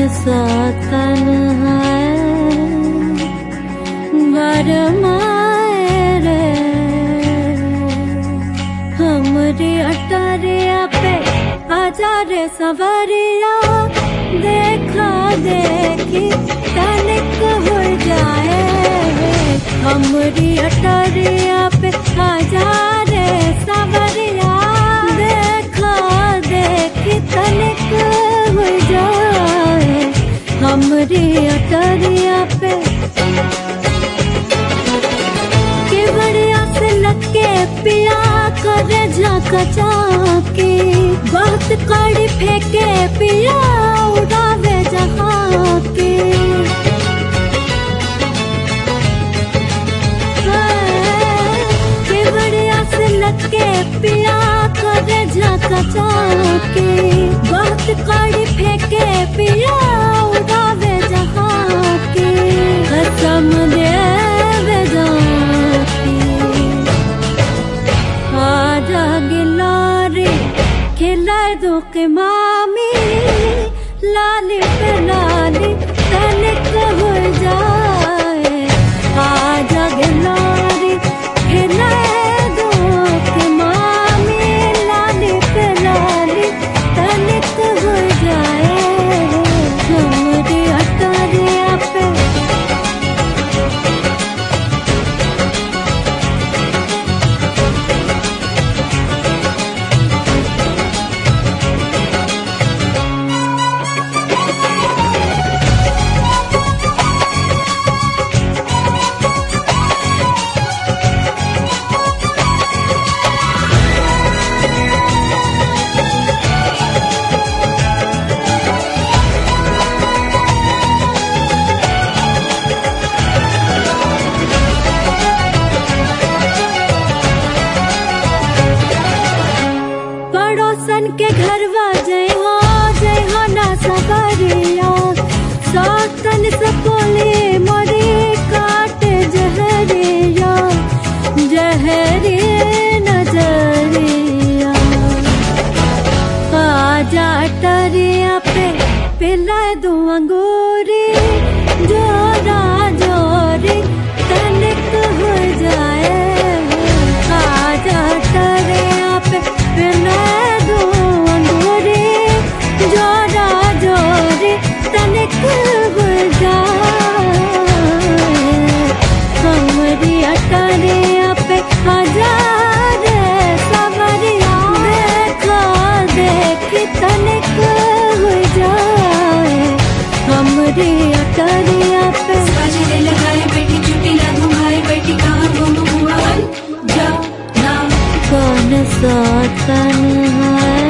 सा तन है बरमाए रे हमरी अटरिया पे आजा रे सवरिया देखा देखी तनिक हो जाए हमरी अटरिया पे आजा रे सवरिया देखा देखी तनिक हो जाए हमरी अटरिया पे के बढ़िया से लगे पिया करे झाका चाके बहुत कड़ी फेंके पिया उड़ावे जहाँ के बढ़िया से लगे पिया करे झाका चाके बहुत कड़ी फेंके पिया उड़ावे जहाँ के कसम देवे जाके आजा गिलारे खिला दो के मामी लाली पे लाली तनिक हो जाए आजा गिलारे खिला दो के मामी लाली पे लाली तनिक हो जाए हमारी अटरिया पे पड़ोसन के घरवा जय हो ना सबरिया सातन सपोले मोरे काट जहरिया जहरे नजरिया आजा टरिया पे पिला दो अंगूरी जोरा जोरी तनिक हो जाए आजा टरिया पे पिला दो अंगूरी जोरा जोरी तनिक हो जाए हमरी अटरिया पे हजार सवरिया देखा देखी तनिक हो जाए हमरी अटरिया पे बाजरे लगाए बेटी चुटी ना घुमाए बेटी कहाँ घूमू हुआ बन जा ना कौन सा तन है